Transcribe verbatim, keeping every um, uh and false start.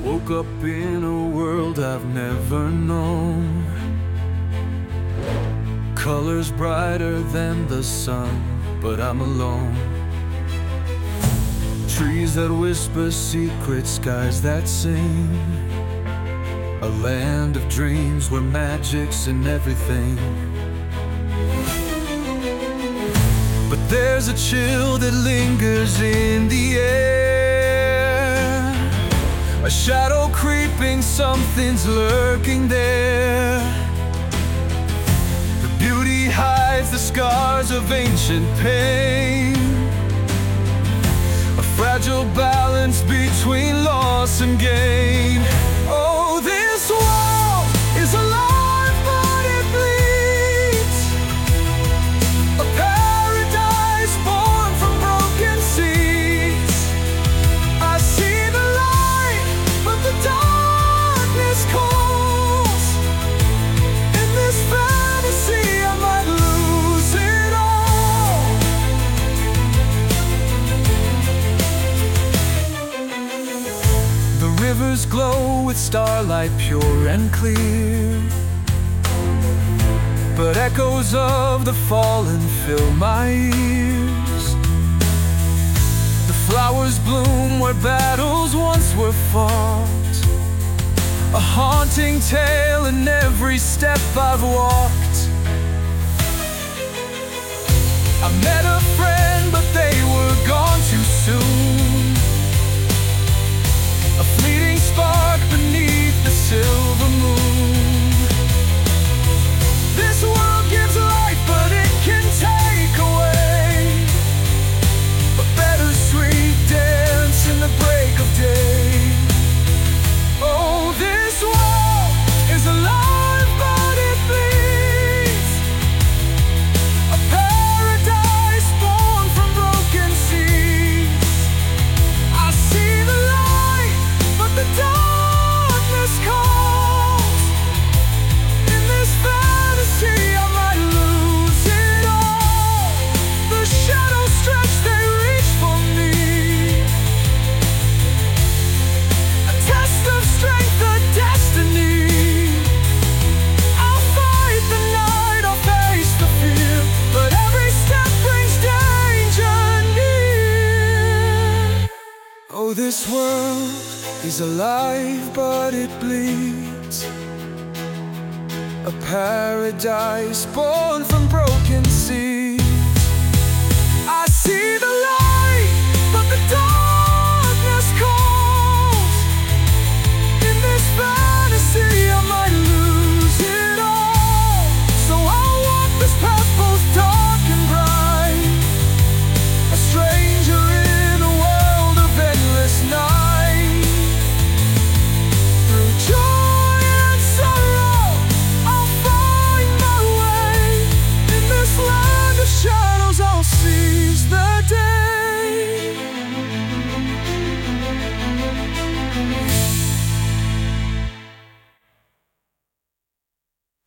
woke up in a world I've never known. Colors brighter than the sun, but I'm alone. Trees that whisper secrets, skies that sing. A land of dreams where magic's in everything. But there's a chill that lingers in the air, a shadow creeping, something's lurking there. The beauty hides the scars of ancient pain, a fragile balance between loss and gain. Oh, this world is alive, but it bleeds, a paradise born from broken seeds. I see the light, but the darkness calls. In this fantasy I might lose it all. The rivers glow with starlight pure and clear, but echoes of the fallen fill my ears. The flowers bloom where battles once were fought, a haunting tale in every step I've walked. I met a friend, but they were gone too soon, a fleeting spark beneath the silver moon. This world gives life, but it can take away, a bittersweet dance in the break of day. Oh, this world is alive, but it bleeds, a paradise born from broken seeds. I see the light, but the darkness calls. In this fantasy I might lose it all. The shadows stretch, they reach for me, a test of strength, a destiny. I'll fight the night, I'll face the fear, but every step brings danger near. Oh, this world is alive, but it bleeds, a paradise born from broken seeds. I see the light, but the darkness calls. In this fantasy I might lose it all. So I'll walk this path both dark and bright, a stranger in a world of endless night. Through joy and sorrow I'll find my way. In this land of shadows I'll seize the